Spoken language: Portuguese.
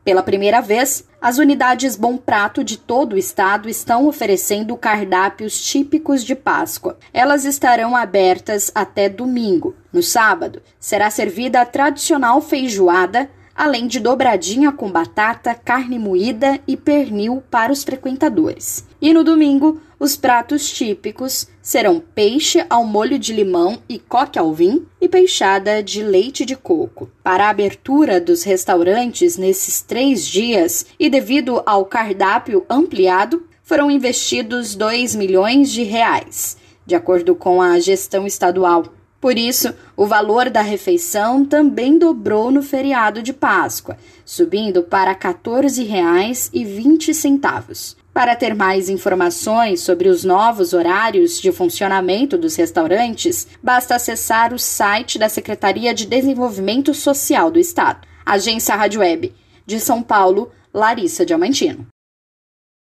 Pela primeira vez, as unidades Bom Prato de todo o estado estão oferecendo cardápios típicos de Páscoa. Elas estarão abertas até domingo. No sábado, será servida a tradicional feijoada, além de dobradinha com batata, carne moída e pernil para os frequentadores. E no domingo, os pratos típicos serão peixe ao molho de limão e coque ao vinho e peixada de leite de coco. Para a abertura dos restaurantes nesses 3 dias e devido ao cardápio ampliado, foram investidos R$2 milhões, de acordo com a gestão estadual. Por isso, o valor da refeição também dobrou no feriado de Páscoa, subindo para R$ 14,20. Para ter mais informações sobre os novos horários de funcionamento dos restaurantes, basta acessar o site da Secretaria de Desenvolvimento Social do Estado. Agência Rádio Web. De São Paulo, Larissa Diamantino.